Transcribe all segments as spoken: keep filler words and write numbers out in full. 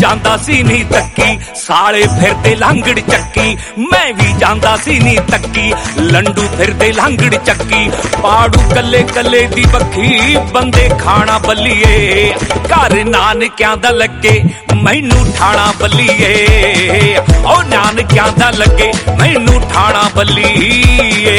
ਜਾਂਦਾ ਸੀ ਨੀ ਤੱਕੀ, ਸਾਲੇ ਫਿਰਦੇ ਲਾਂਗੜ ਚੱਕੀ। ਮੈਂ ਵੀ ਜਾਂਦਾ ਸੀ ਨੀ ਤੱਕੀ, ਲੰਡੂ ਫਿਰਦੇ ਲਾਂਗੜ ਚੱਕੀ। ਪਾੜੂ ਕੱਲੇ ਕੱਲੇ ਦੀ ਬੱਖੀ, ਬੰਦੇ ਖਾਣਾ ਬੱਲੀਏ। ਘਰ ਨਾਨਕਿਆਂ ਦਾ ਲੱਗੇ ਮੈਨੂੰ ਠਾਣਾ ਬੱਲੀਏ। ਉਹ ਨਾਨਕਿਆਂ ਦਾ ਲੱਗੇ ਮੈਨੂੰ ਠਾਣਾ ਬੱਲੀਏ।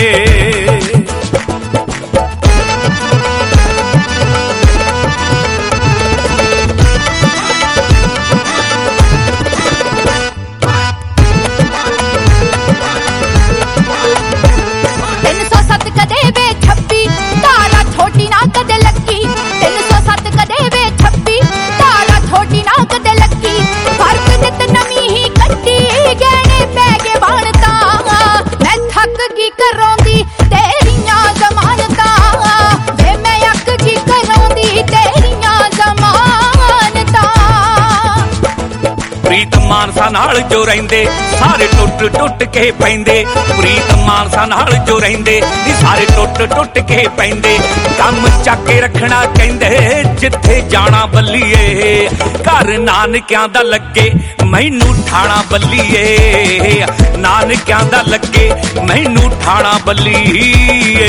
ਪ੍ਰੀਤ ਮਾਨਸਾ ਨਾਲ ਜੋ ਰਹਿੰਦੇ ਸਾਰੇ ਟੁੱਟ ਟੁੱਟ ਕੇ ਪੈਂਦੇ। ਪ੍ਰੀਤ ਮਾਨਸਾ ਨਾਲ ਜੋ ਰਹਿੰਦੇ ਸਾਰੇ ਟੁੱਟ ਟੁੱਟ ਕੇ ਪੈਂਦੇ। ਕੰਮ ਚੱਕ ਕੇ ਰੱਖਣਾ ਕਹਿੰਦੇ ਜਿੱਥੇ ਜਾਣਾ ਬੱਲੀਏ। ਘਰ ਨਾਨਕਿਆਂ ਦਾ ਲੱਗੇ ਮੈਨੂੰ ਠਾਣਾ ਬੱਲੀਏ। ਨਾਨਕਿਆਂ ਦਾ ਲੱਗੇ ਮੈਨੂੰ ਠਾਣਾ ਬੱਲੀਏ।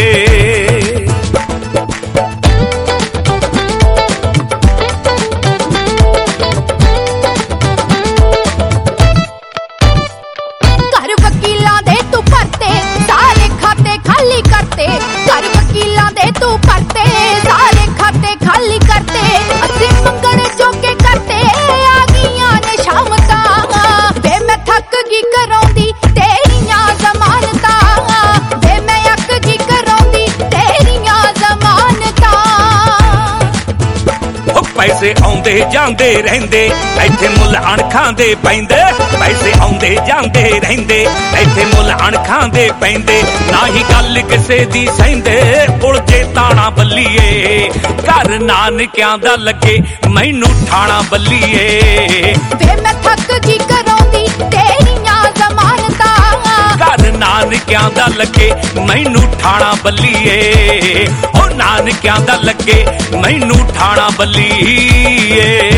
ਪੈਸੇ ਆਉਂਦੇ ਜਾਂਦੇ ਰਹਿੰਦੇ ਇੱਥੇ ਮੁੱਲ ਅਣਖਾਂ ਦੇ ਪੈਂਦੇ। ਪੈਸੇ ਆਉਂਦੇ ਜਾਂਦੇ ਰਹਿੰਦੇ ਇੱਥੇ ਮੁੱਲ ਅਣਖਾਂ ਦੇ ਪੈਂਦੇ। ਨਾ ਹੀ ਗੱਲ ਕਿਸੇ ਦੀ ਸਹਿੰਦੇ ਉਲਝੇ ਤਾਣਾ ਬੱਲੀਏ। ਘਰ ਨਾਨਕਿਆਂ ਦਾ ਲੱਗੇ ਮੈਨੂੰ ਠਾਣਾ ਬੱਲੀਏ। ਵੇ ਮੈਂ ਥੱਕ ਗਈ ਕਰਾਉਂਦੀ ਤੇਰੀਆਂ ਜ਼ਮਾਨਤਾਂ। ਘਰ ਨਾਨਕਿਆਂ ਦਾ ਲੱਗੇ ਮੈਨੂੰ ਠਾਣਾ ਬੱਲੀਏ। ਉਹ ਨਾਨਕਿਆਂ ਦਾ ਲੱਗੇ ਮੈਨੂੰ ਠਾਣਾ ਬੱਲੀਏ।